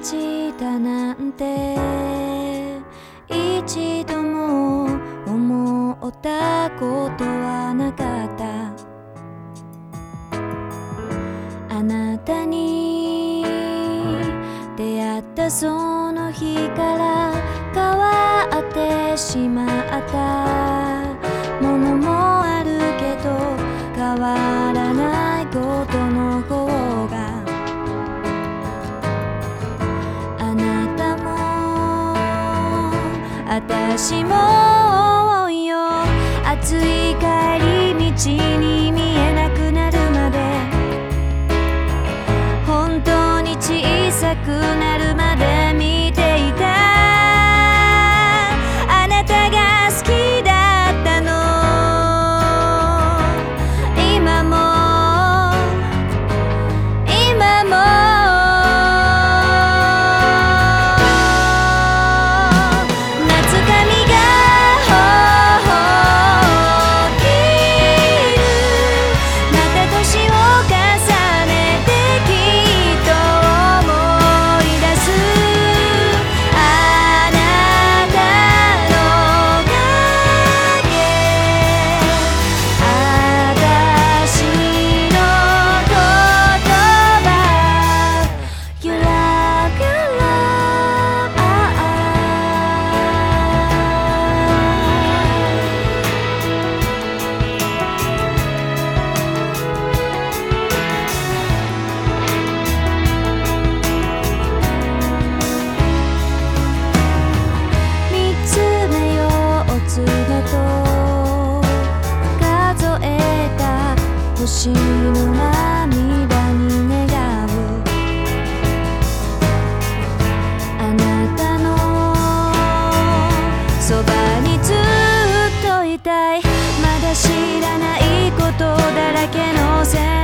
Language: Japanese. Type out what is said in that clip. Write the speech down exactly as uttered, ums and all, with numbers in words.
したなんて一度も思ったことはなかった。あなたに出会ったその日から変わってしまったものもあるけど、変わらないことの方があなたも私もよ。暑い帰り道に見えなくなるまで、本当に小さくなるまで見ていた。あなたが好きだったの、今も今も夏髪が大きる、また年を重ねてきっと思い出す。あなたの影、あたしの言葉、ゆらゆら見つめよう爪と数えた星の涙に願う。あなたのそばにずっといたい。まだ知らないことだらけの世